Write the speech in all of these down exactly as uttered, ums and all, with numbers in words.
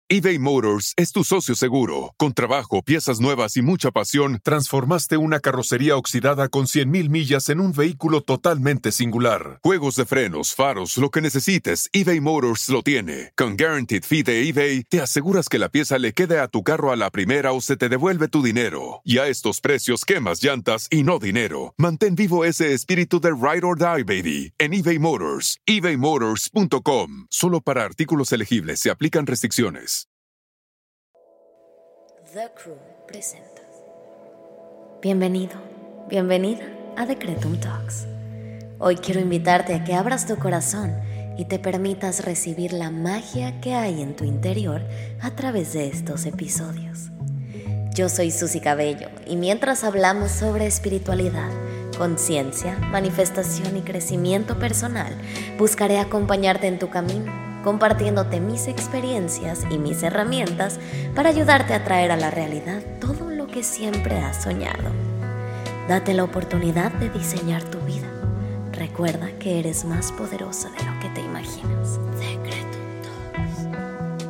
eBay Motors es tu socio seguro. Con trabajo, piezas nuevas y mucha pasión, transformaste una carrocería oxidada con cien mil millas en un vehículo totalmente singular. Juegos de frenos, faros, lo que necesites, eBay Motors lo tiene. Con Guaranteed Fee de eBay, te aseguras que la pieza le quede a tu carro a la primera o se te devuelve tu dinero. Y a estos precios, quemas llantas y no dinero. Mantén vivo ese espíritu de Ride or Die, baby, en eBay Motors. ebay motors punto com. Solo para artículos elegibles se aplican restricciones. The Crew presenta. Bienvenido, bienvenida a Decretum Talks. Hoy quiero invitarte a que abras tu corazón y te permitas recibir la magia que hay en tu interior a través de estos episodios. Yo soy Susy Cabello y mientras hablamos sobre espiritualidad, conciencia, manifestación y crecimiento personal, buscaré acompañarte en tu camino, compartiéndote mis experiencias y mis herramientas para ayudarte a traer a la realidad todo lo que siempre has soñado. Date la oportunidad de diseñar tu vida. Recuerda que eres más poderosa de lo que te imaginas. Decretum Talks.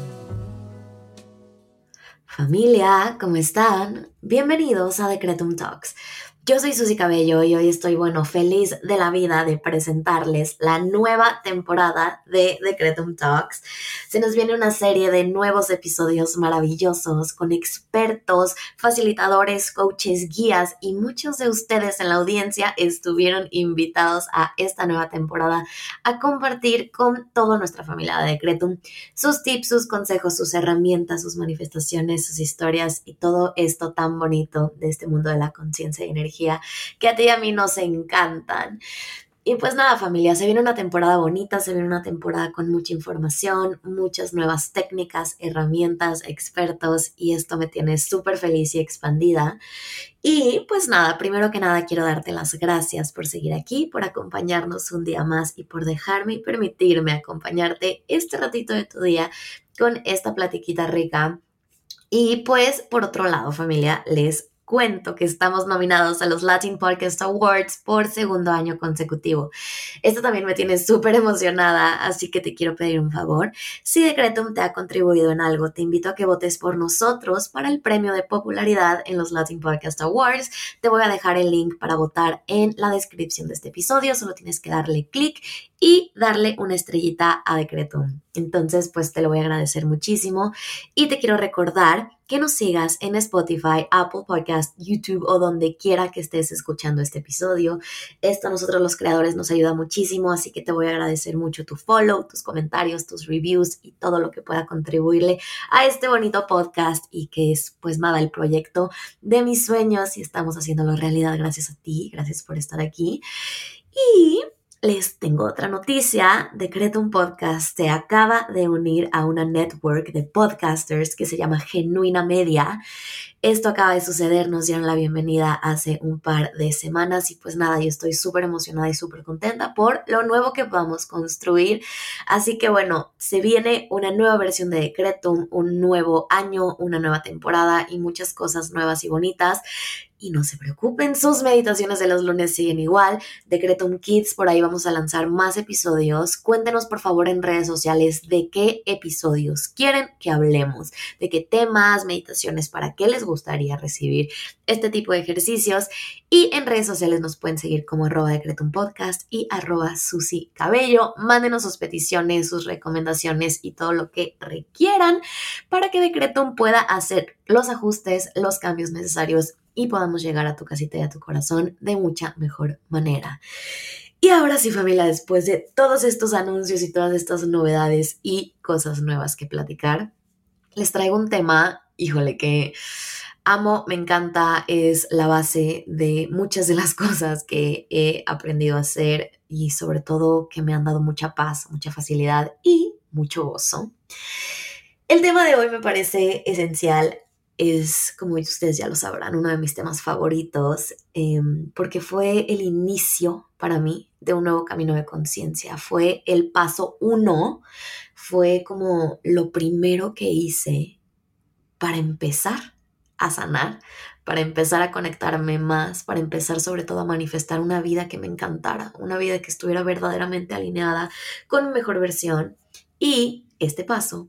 Familia, ¿cómo están? Bienvenidos a Decretum Talks. Yo soy Susy Cabello y hoy estoy, bueno, feliz de la vida de presentarles la nueva temporada de Decretum Talks. Se nos viene una serie de nuevos episodios maravillosos con expertos, facilitadores, coaches, guías y muchos de ustedes en la audiencia estuvieron invitados a esta nueva temporada a compartir con toda nuestra familia de Decretum sus tips, sus consejos, sus herramientas, sus manifestaciones, sus historias y todo esto tan bonito de este mundo de la conciencia y energía que a ti y a mí nos encantan. Y pues nada, familia, se viene una temporada bonita, se viene una temporada con mucha información, muchas nuevas técnicas, herramientas, expertos, y esto me tiene súper feliz y expandida. Y pues nada, primero que nada quiero darte las gracias por seguir aquí, por acompañarnos un día más y por dejarme y permitirme acompañarte este ratito de tu día con esta platiquita rica. Y pues por otro lado, familia, les cuento que estamos nominados a los Latin Podcast Awards por segundo año consecutivo. Esto también me tiene súper emocionada, así que te quiero pedir un favor. Si Decretum te ha contribuido en algo, te invito a que votes por nosotros para el premio de popularidad en los Latin Podcast Awards. Te voy a dejar el link para votar en la descripción de este episodio. Solo tienes que darle clic y darle una estrellita a Decretum. Entonces, pues te lo voy a agradecer muchísimo. Y te quiero recordar que nos sigas en Spotify, Apple Podcast, YouTube o donde quiera que estés escuchando este episodio. Esto a nosotros los creadores nos ayuda muchísimo, así que te voy a agradecer mucho tu follow, tus comentarios, tus reviews y todo lo que pueda contribuirle a este bonito podcast y que es, pues nada, el proyecto de mis sueños y estamos haciéndolo realidad gracias a ti, gracias por estar aquí. Y les tengo otra noticia. Decretum Podcast se acaba de unir a una network de podcasters que se llama Genuina Media. Esto acaba de suceder, nos dieron la bienvenida hace un par de semanas y pues nada, yo estoy súper emocionada y súper contenta por lo nuevo que vamos a construir. Así que bueno, se viene una nueva versión de Decretum, un nuevo año, una nueva temporada y muchas cosas nuevas y bonitas. Y no se preocupen, sus meditaciones de los lunes siguen igual. Decretum Kids, por ahí vamos a lanzar más episodios. Cuéntenos por favor en redes sociales de qué episodios quieren que hablemos, de qué temas, meditaciones, para qué les gustaría recibir este tipo de ejercicios. Y en redes sociales nos pueden seguir como arroba Decretum Podcast y arroba Susy Cabello. Mándenos sus peticiones, sus recomendaciones y todo lo que requieran para que Decretum pueda hacer los ajustes, los cambios necesarios y podamos llegar a tu casita y a tu corazón de mucha mejor manera. Y ahora sí, familia, después de todos estos anuncios y todas estas novedades y cosas nuevas que platicar, les traigo un tema, híjole, que amo, me encanta, es la base de muchas de las cosas que he aprendido a hacer y sobre todo que me han dado mucha paz, mucha facilidad y mucho gozo. El tema de hoy me parece esencial. Es, como ustedes ya lo sabrán, uno de mis temas favoritos eh, porque fue el inicio para mí de un nuevo camino de conciencia. Fue el paso uno, fue como lo primero que hice para empezar a sanar, para empezar a conectarme más, para empezar sobre todo a manifestar una vida que me encantara, una vida que estuviera verdaderamente alineada con mi mejor versión. Y este paso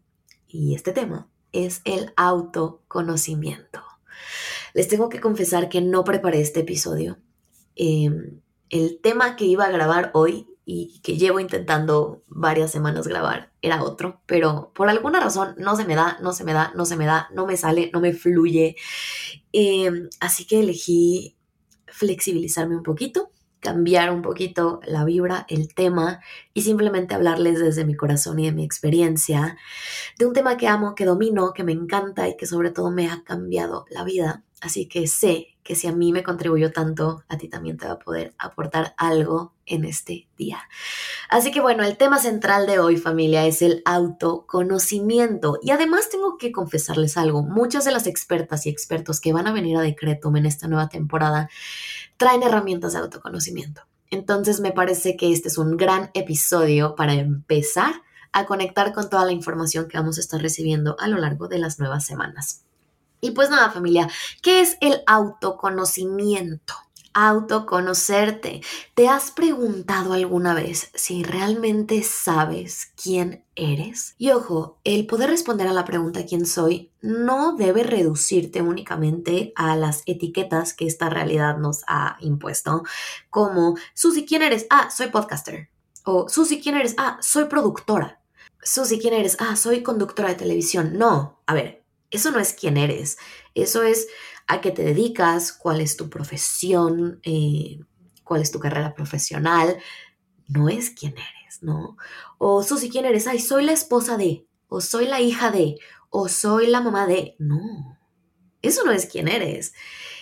y este tema es el autoconocimiento. Les tengo que confesar que no preparé este episodio. Eh, el tema que iba a grabar hoy y que llevo intentando varias semanas grabar era otro, pero por alguna razón no se me da, no se me da, no se me da, no me sale, no me fluye. Eh, así que elegí flexibilizarme un poquito, cambiar un poquito la vibra, el tema y simplemente hablarles desde mi corazón y de mi experiencia de un tema que amo, que domino, que me encanta y que sobre todo me ha cambiado la vida. Así que sé que si a mí me contribuyó tanto, a ti también te va a poder aportar algo en este día. Así que bueno, el tema central de hoy, familia, es el autoconocimiento. Y además tengo que confesarles algo. Muchas de las expertas y expertos que van a venir a Decretum en esta nueva temporada traen herramientas de autoconocimiento. Entonces me parece que este es un gran episodio para empezar a conectar con toda la información que vamos a estar recibiendo a lo largo de las nuevas semanas. Y pues nada, familia, ¿qué es el autoconocimiento? Autoconocerte. ¿Te has preguntado alguna vez si realmente sabes quién eres? Y ojo, el poder responder a la pregunta ¿quién soy? No debe reducirte únicamente a las etiquetas que esta realidad nos ha impuesto, como Susi, ¿quién eres? Ah, soy podcaster. O Susi, ¿quién eres? Ah, soy productora. Susi, ¿quién eres? Ah, soy conductora de televisión. No, a ver, eso no es quién eres. Eso es a qué te dedicas, cuál es tu profesión, eh, cuál es tu carrera profesional. No es quién eres, ¿no? O Susi, ¿quién eres? Ay, soy la esposa de, o soy la hija de, o soy la mamá de. No, eso no es quién eres.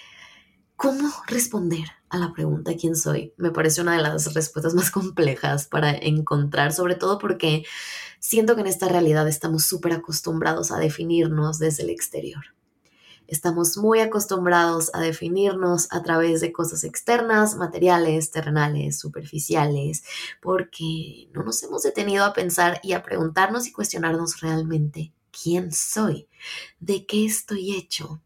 ¿Cómo responder a la pregunta quién soy? Me parece una de las respuestas más complejas para encontrar, sobre todo porque siento que en esta realidad estamos súper acostumbrados a definirnos desde el exterior. Estamos muy acostumbrados a definirnos a través de cosas externas, materiales, terrenales, superficiales, porque no nos hemos detenido a pensar y a preguntarnos y cuestionarnos realmente quién soy, de qué estoy hecho.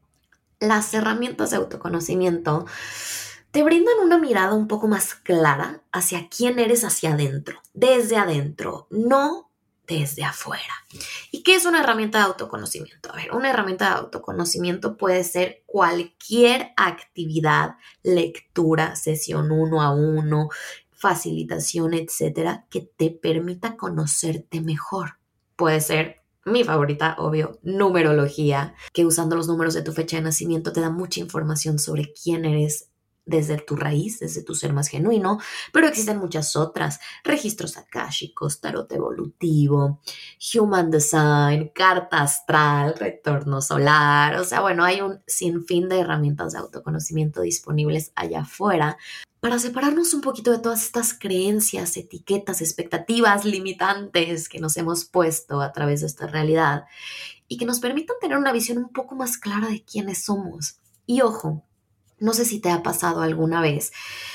Las herramientas de autoconocimiento te brindan una mirada un poco más clara hacia quién eres hacia adentro, desde adentro, no desde afuera. ¿Y qué es una herramienta de autoconocimiento? A ver, una herramienta de autoconocimiento puede ser cualquier actividad, lectura, sesión uno a uno, facilitación, etcétera, que te permita conocerte mejor. Puede ser mi favorita, obvio, numerología, que usando los números de tu fecha de nacimiento te da mucha información sobre quién eres desde tu raíz, desde tu ser más genuino, pero existen muchas otras, registros akáshicos, tarot evolutivo, human design, carta astral, retorno solar, o sea, bueno, hay un sinfín de herramientas de autoconocimiento disponibles allá afuera para separarnos un poquito de todas estas creencias, etiquetas, expectativas limitantes que nos hemos puesto a través de esta realidad y que nos permitan tener una visión un poco más clara de quiénes somos. Y ojo, no sé si te ha pasado alguna vez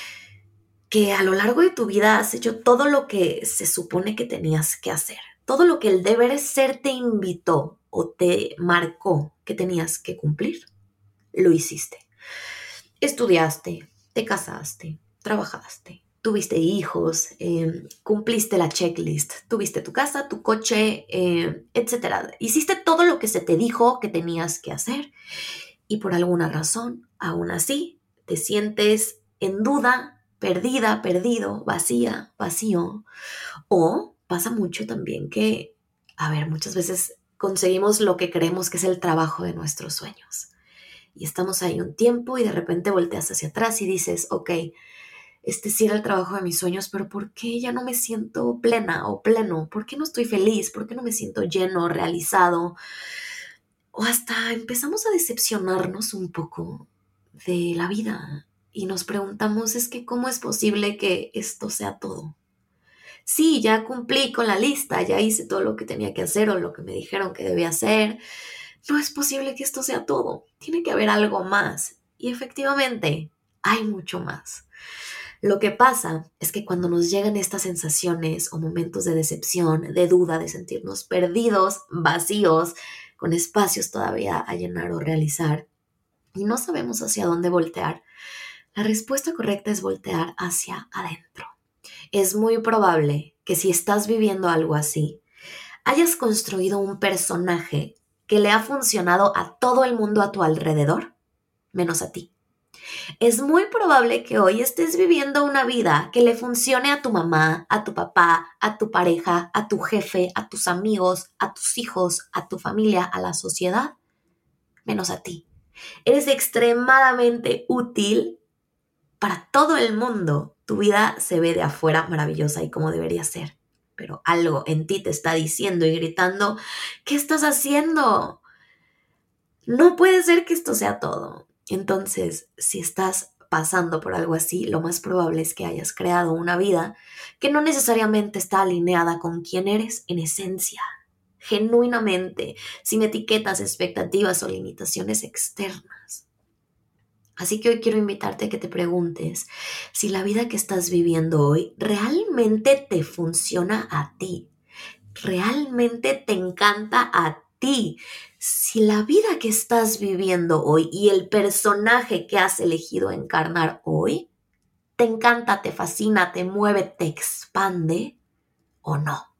que a lo largo de tu vida has hecho todo lo que se supone que tenías que hacer, todo lo que el deber ser te invitó o te marcó que tenías que cumplir, lo hiciste. Estudiaste, te casaste, trabajaste, tuviste hijos, eh, cumpliste la checklist, tuviste tu casa, tu coche, eh, etcétera. Hiciste todo lo que se te dijo que tenías que hacer y por alguna razón, aún así, te sientes en duda, perdida, perdido, vacía, vacío. O pasa mucho también que, a ver, muchas veces conseguimos lo que creemos que es el trabajo de nuestros sueños. Y estamos ahí un tiempo y de repente volteas hacia atrás y dices, ok, este sí era el trabajo de mis sueños, pero ¿por qué ya no me siento plena o pleno? ¿Por qué no estoy feliz? ¿Por qué no me siento lleno, realizado? O hasta empezamos a decepcionarnos un poco de la vida y nos preguntamos, es que ¿cómo es posible que esto sea todo? Sí, ya cumplí con la lista, ya hice todo lo que tenía que hacer o lo que me dijeron que debía hacer. No es posible que esto sea todo. Tiene que haber algo más. Y efectivamente, hay mucho más. Lo que pasa es que cuando nos llegan estas sensaciones o momentos de decepción, de duda, de sentirnos perdidos, vacíos, con espacios todavía a llenar o realizar, y no sabemos hacia dónde voltear, la respuesta correcta es voltear hacia adentro. Es muy probable que si estás viviendo algo así, hayas construido un personaje que le ha funcionado a todo el mundo a tu alrededor, menos a ti. Es muy probable que hoy estés viviendo una vida que le funcione a tu mamá, a tu papá, a tu pareja, a tu jefe, a tus amigos, a tus hijos, a tu familia, a la sociedad, menos a ti. Eres extremadamente útil para todo el mundo. Tu vida se ve de afuera maravillosa y como debería ser, pero algo en ti te está diciendo y gritando, ¿qué estás haciendo? No puede ser que esto sea todo. Entonces, si estás pasando por algo así, lo más probable es que hayas creado una vida que no necesariamente está alineada con quién eres en esencia, genuinamente, sin etiquetas, expectativas o limitaciones externas. Así que hoy quiero invitarte a que te preguntes si la vida que estás viviendo hoy realmente te funciona a ti, realmente te encanta a ti. Si la vida que estás viviendo hoy y el personaje que has elegido encarnar hoy te encanta, te fascina, te mueve, te expande o no.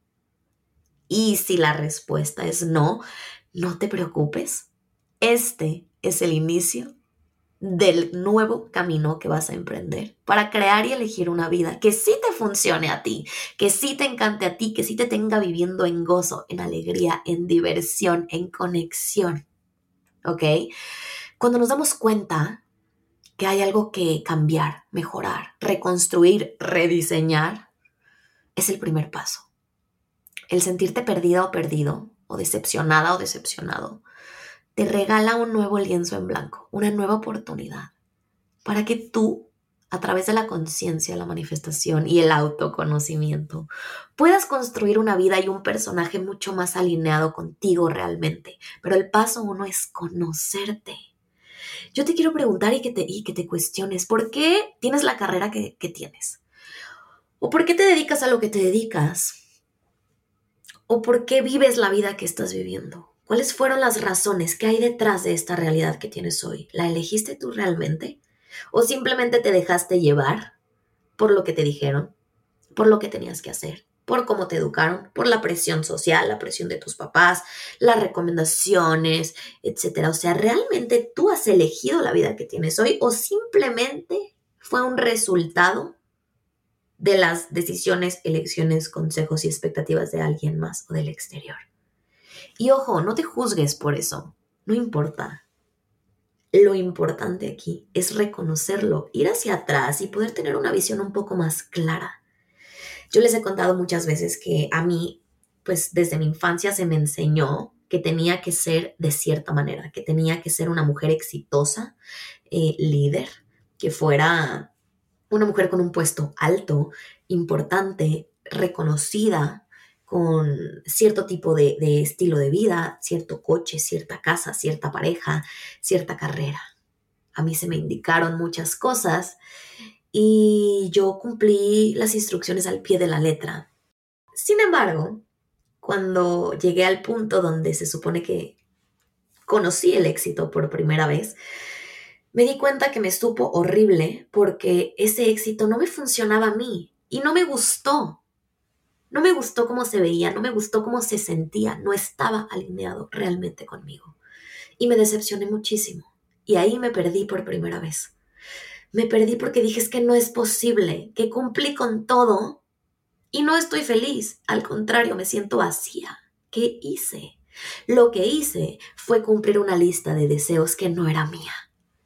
Y si la respuesta es no, no te preocupes. Este es el inicio del nuevo camino que vas a emprender para crear y elegir una vida que sí te funcione a ti, que sí te encante a ti, que sí te tenga viviendo en gozo, en alegría, en diversión, en conexión. ¿Ok? Cuando nos damos cuenta que hay algo que cambiar, mejorar, reconstruir, rediseñar, es el primer paso. El sentirte perdida o perdido, o decepcionada o decepcionado, te regala un nuevo lienzo en blanco, una nueva oportunidad para que tú, a través de la conciencia, la manifestación y el autoconocimiento, puedas construir una vida y un personaje mucho más alineado contigo realmente. Pero el paso uno es conocerte. Yo te quiero preguntar y que te, y que te cuestiones, ¿por qué tienes la carrera que, que tienes? ¿O por qué te dedicas a lo que te dedicas? ¿O por qué vives la vida que estás viviendo? ¿Cuáles fueron las razones que hay detrás de esta realidad que tienes hoy? ¿La elegiste tú realmente? ¿O simplemente te dejaste llevar por lo que te dijeron, por lo que tenías que hacer, por cómo te educaron, por la presión social, la presión de tus papás, las recomendaciones, etcétera? O sea, ¿realmente tú has elegido la vida que tienes hoy o simplemente fue un resultado de las decisiones, elecciones, consejos y expectativas de alguien más o del exterior? Y ojo, no te juzgues por eso, no importa. Lo importante aquí es reconocerlo, ir hacia atrás y poder tener una visión un poco más clara. Yo les he contado muchas veces que a mí, pues desde mi infancia se me enseñó que tenía que ser de cierta manera, que tenía que ser una mujer exitosa, eh, líder, que fuera una mujer con un puesto alto, importante, reconocida, con cierto tipo de, de estilo de vida, cierto coche, cierta casa, cierta pareja, cierta carrera. A mí se me indicaron muchas cosas y yo cumplí las instrucciones al pie de la letra. Sin embargo, cuando llegué al punto donde se supone que conocí el éxito por primera vez, me di cuenta que me supo horrible porque ese éxito no me funcionaba a mí y no me gustó. No me gustó cómo se veía, no me gustó cómo se sentía, no estaba alineado realmente conmigo. Y me decepcioné muchísimo. Y ahí me perdí por primera vez. Me perdí porque dije, es que no es posible, que cumplí con todo y no estoy feliz. Al contrario, me siento vacía. ¿Qué hice? Lo que hice fue cumplir una lista de deseos que no era mía.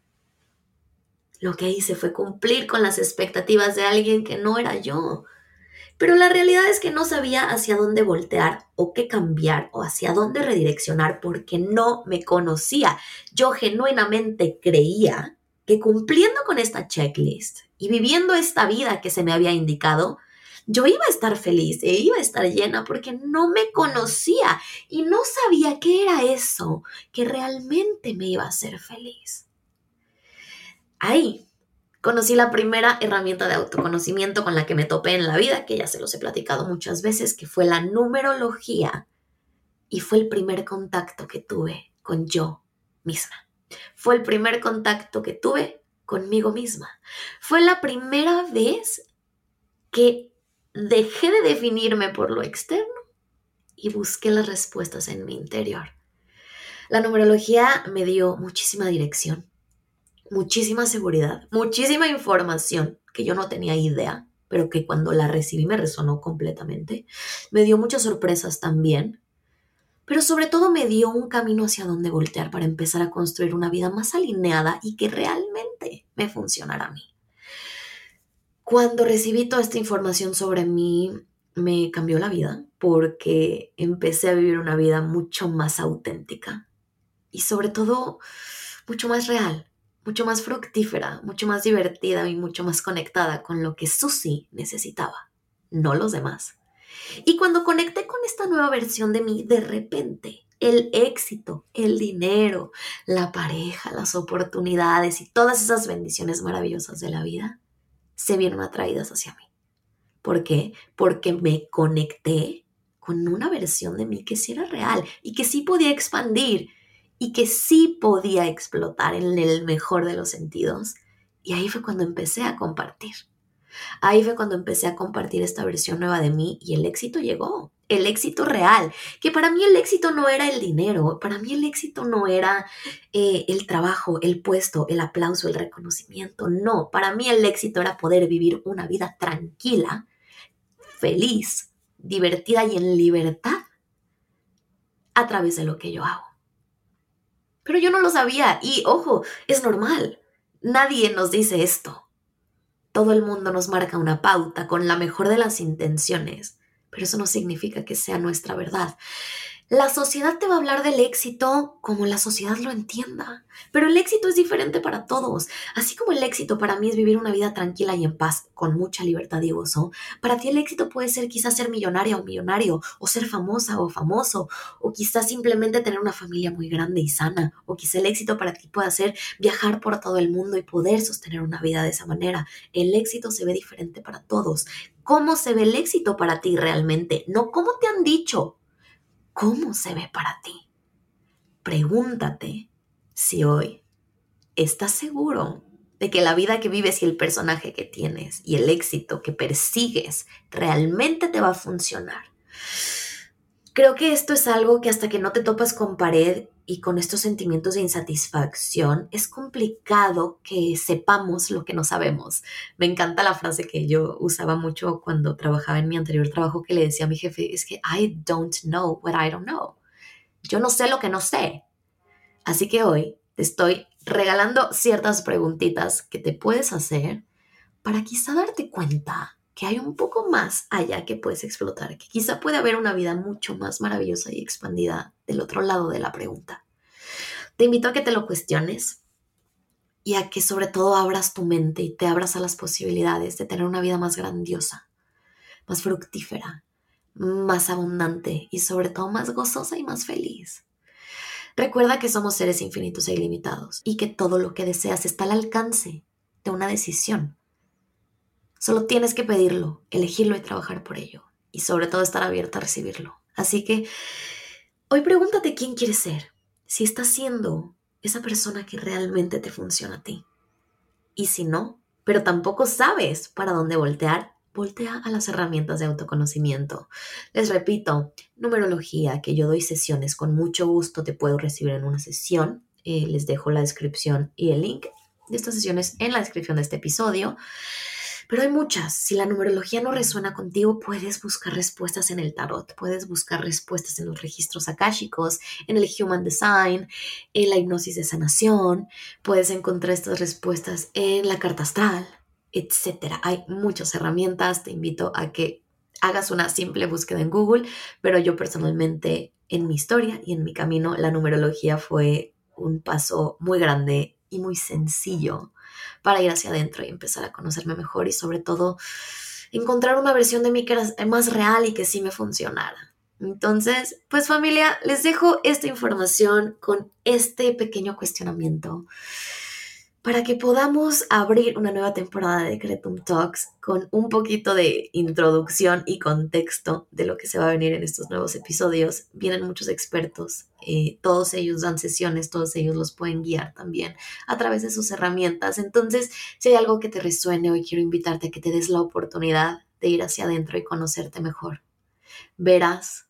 Lo que hice fue cumplir con las expectativas de alguien que no era yo. Pero la realidad es que no sabía hacia dónde voltear o qué cambiar o hacia dónde redireccionar porque no me conocía. Yo genuinamente creía que cumpliendo con esta checklist y viviendo esta vida que se me había indicado, yo iba a estar feliz e iba a estar llena porque no me conocía y no sabía qué era eso que realmente me iba a hacer feliz. Ahí conocí la primera herramienta de autoconocimiento con la que me topé en la vida, que ya se los he platicado muchas veces, que fue la numerología. Y fue el primer contacto que tuve con yo misma. Fue el primer contacto que tuve conmigo misma. Fue la primera vez que dejé de definirme por lo externo y busqué las respuestas en mi interior. La numerología me dio muchísima dirección, muchísima seguridad, muchísima información que yo no tenía idea, pero que cuando la recibí me resonó completamente. Me dio muchas sorpresas también, pero sobre todo me dio un camino hacia donde voltear para empezar a construir una vida más alineada y que realmente me funcionara a mí. Cuando recibí toda esta información sobre mí, me cambió la vida porque empecé a vivir una vida mucho más auténtica y sobre todo mucho más real, mucho más fructífera, mucho más divertida y mucho más conectada con lo que Susi necesitaba, no los demás. Y cuando conecté con esta nueva versión de mí, de repente, el éxito, el dinero, la pareja, las oportunidades y todas esas bendiciones maravillosas de la vida se vieron atraídas hacia mí. ¿Por qué? Porque me conecté con una versión de mí que sí era real y que sí podía expandir y que sí podía explotar en el mejor de los sentidos. Y ahí fue cuando empecé a compartir. Ahí fue cuando empecé a compartir esta versión nueva de mí y el éxito llegó, el éxito real, que para mí el éxito no era el dinero, para mí el éxito no era eh, el trabajo, el puesto, el aplauso, el reconocimiento, no, para mí el éxito era poder vivir una vida tranquila, feliz, divertida y en libertad a través de lo que yo hago. Pero yo no lo sabía y ojo, es normal, nadie nos dice esto. Todo el mundo nos marca una pauta con la mejor de las intenciones, pero eso no significa que sea nuestra verdad. La sociedad te va a hablar del éxito como la sociedad lo entienda, pero el éxito es diferente para todos. Así como el éxito para mí es vivir una vida tranquila y en paz, con mucha libertad y gozo, para ti el éxito puede ser quizás ser millonaria o millonario, o ser famosa o famoso, o quizás simplemente tener una familia muy grande y sana, o quizás el éxito para ti pueda ser viajar por todo el mundo y poder sostener una vida de esa manera. El éxito se ve diferente para todos. ¿Cómo se ve el éxito para ti realmente? No cómo te han dicho. ¿Cómo se ve para ti? Pregúntate si hoy estás seguro de que la vida que vives y el personaje que tienes y el éxito que persigues realmente te va a funcionar. Creo que esto es algo que hasta que no te topas con pared y con estos sentimientos de insatisfacción, es complicado que sepamos lo que no sabemos. Me encanta la frase que yo usaba mucho cuando trabajaba en mi anterior trabajo, que le decía a mi jefe, es que I don't know what I don't know. Yo no sé lo que no sé. Así que hoy te estoy regalando ciertas preguntitas que te puedes hacer para quizá darte cuenta que hay un poco más allá que puedes explotar, que quizá puede haber una vida mucho más maravillosa y expandida del otro lado de la pregunta. Te invito a que te lo cuestiones y a que sobre todo abras tu mente y te abras a las posibilidades de tener una vida más grandiosa, más fructífera, más abundante y sobre todo más gozosa y más feliz. Recuerda que somos seres infinitos e ilimitados y que todo lo que deseas está al alcance de una decisión. Solo tienes que pedirlo, elegirlo y trabajar por ello. Y sobre todo estar abierta a recibirlo. Así que hoy pregúntate quién quieres ser. Si estás siendo esa persona que realmente te funciona a ti. Y si no, pero tampoco sabes para dónde voltear, voltea a las herramientas de autoconocimiento. Les repito, numerología, que yo doy sesiones, con mucho gusto te puedo recibir en una sesión. Eh, les dejo la descripción y el link de estas sesiones en la descripción de este episodio. Pero hay muchas. Si la numerología no resuena contigo, puedes buscar respuestas en el tarot, puedes buscar respuestas en los registros akáshicos, en el Human Design, en la hipnosis de sanación, puedes encontrar estas respuestas en la carta astral, etcétera. Hay muchas herramientas, te invito a que hagas una simple búsqueda en Google, pero yo personalmente, en mi historia y en mi camino, la numerología fue un paso muy grande y muy sencillo para ir hacia adentro y empezar a conocerme mejor y sobre todo encontrar una versión de mí que era más real y que sí me funcionara. Entonces, pues familia, les dejo esta información con este pequeño cuestionamiento para que podamos abrir una nueva temporada de Decretum Talks con un poquito de introducción y contexto de lo que se va a venir en estos nuevos episodios. Vienen muchos expertos, eh, todos ellos dan sesiones, todos ellos los pueden guiar también a través de sus herramientas. Entonces, si hay algo que te resuene, hoy quiero invitarte a que te des la oportunidad de ir hacia adentro y conocerte mejor. Verás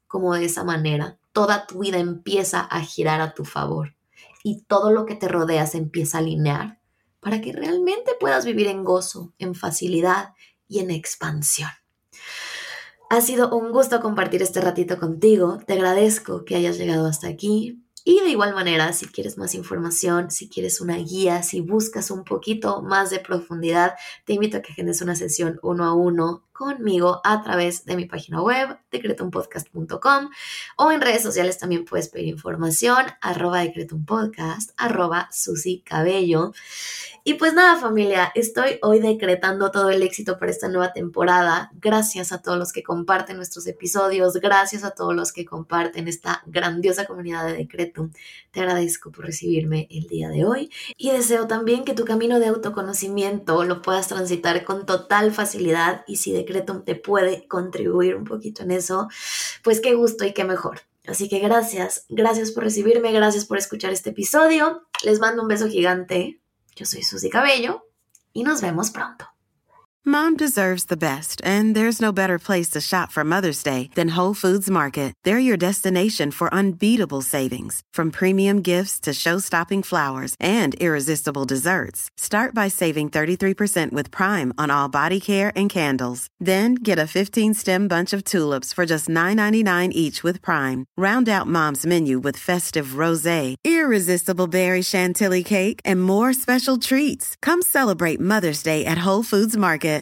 como de esa manera, toda tu vida empieza a girar a tu favor y todo lo que te rodea se empieza a alinear para que realmente puedas vivir en gozo, en facilidad y en expansión. Ha sido un gusto compartir este ratito contigo. Te agradezco que hayas llegado hasta aquí. Y de igual manera, si quieres más información, si quieres una guía, si buscas un poquito más de profundidad, te invito a que agendes una sesión uno a uno conmigo a través de mi página web, decretum podcast punto com, o en redes sociales también puedes pedir información, arroba decretumpodcast, arroba Susi Cabello. Y pues nada, familia, estoy hoy decretando todo el éxito para esta nueva temporada. Gracias a todos los que comparten nuestros episodios, gracias a todos los que comparten esta grandiosa comunidad de Decretum. Te agradezco por recibirme el día de hoy y deseo también que tu camino de autoconocimiento lo puedas transitar con total facilidad, y si Decretum te puede contribuir un poquito en eso, pues qué gusto y qué mejor. Así que gracias, gracias por recibirme, gracias por escuchar este episodio. Les mando un beso gigante. Yo soy Susi Cabello y nos vemos pronto. Mom deserves the best, and there's no better place to shop for Mother's Day than Whole Foods Market. They're your destination for unbeatable savings, from premium gifts to show-stopping flowers and irresistible desserts. Start by saving thirty-three percent with Prime on all body care and candles. Then get a fifteen-stem bunch of tulips for just nine ninety-nine each with Prime. Round out Mom's menu with festive rosé, irresistible berry chantilly cake, and more special treats. Come celebrate Mother's Day at Whole Foods Market.